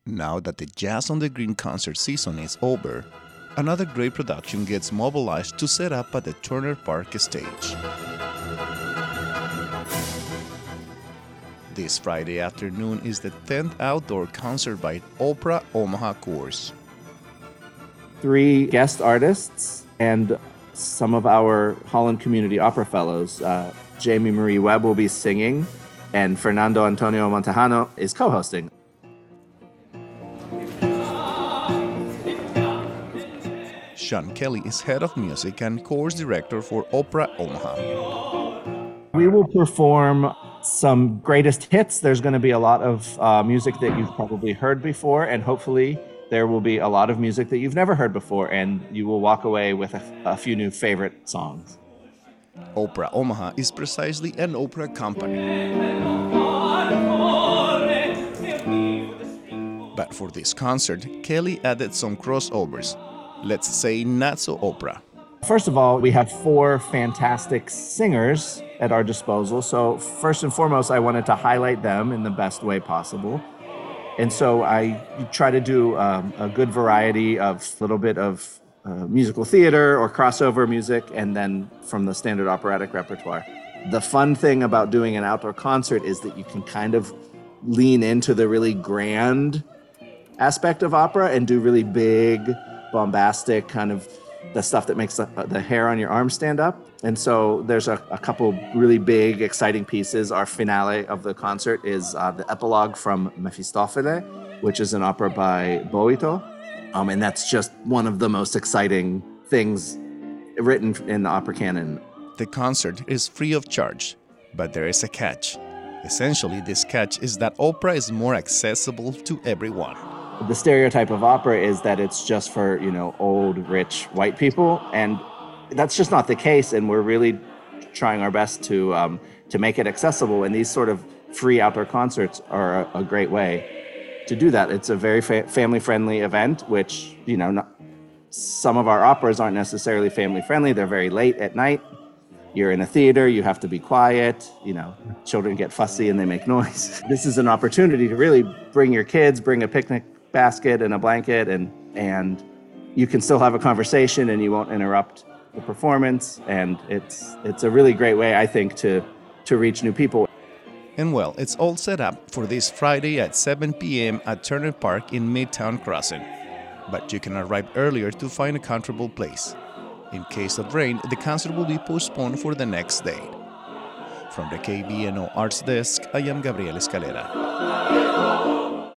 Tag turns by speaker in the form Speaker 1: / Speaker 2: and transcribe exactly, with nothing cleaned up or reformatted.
Speaker 1: Now that the Jazz on the Green concert season is over, another great production gets mobilized to set up at the Turner Park stage. This Friday afternoon is the tenth outdoor concert by Opera Omaha Course.
Speaker 2: Three guest artists and some of our Holland Community Opera Fellows. Uh, Jamie Marie Webb will be singing, and Fernando Antonio Montejano is co-hosting.
Speaker 1: Sean Kelly is head of music and course director for Opera Omaha.
Speaker 2: We will perform some greatest hits. There's going to be a lot of uh, music that you've probably heard before, and hopefully there will be a lot of music that you've never heard before, and you will walk away with a, a few new favorite songs.
Speaker 1: Opera Omaha is precisely an opera company. But for this concert, Kelly added some crossovers. Let's say not so opera.
Speaker 2: First of all, we have four fantastic singers at our disposal. So first and foremost, I wanted to highlight them in the best way possible. And so I try to do um, a good variety of a little bit of uh, musical theater or crossover music, and then from the standard operatic repertoire. The fun thing about doing an outdoor concert is that you can kind of lean into the really grand aspect of opera and do really big, bombastic kind of the stuff that makes the, the hair on your arm stand up. And so there's a, a couple really big, exciting pieces. Our finale of the concert is uh, the epilogue from Mefistofele, which is an opera by Boito. Um, and that's just one of the most exciting things written in the opera canon.
Speaker 1: The concert is free of charge, but there is a catch. Essentially, this catch is that opera is more accessible to everyone.
Speaker 2: The stereotype of opera is that it's just for, you know, old, rich, white people, and that's just not the case. And we're really trying our best to um, to make it accessible. And these sort of free outdoor concerts are a, a great way to do that. It's a very fa- family-friendly event, which, you know, not, some of our operas aren't necessarily family-friendly. They're very late at night. You're in a theater, you have to be quiet, you know, children get fussy and they make noise. This is an opportunity to really bring your kids, bring a picnic basket and a blanket, and and you can still have a conversation and you won't interrupt the performance, and it's it's a really great way, I think, to to reach new people.
Speaker 1: And well, it's all set up for this Friday at seven p.m. at Turner Park in Midtown Crossing. But you can arrive earlier to find a comfortable place. In case of rain, the concert will be postponed for the next day. From the K B N O Arts Desk, I am Gabriel Escalera.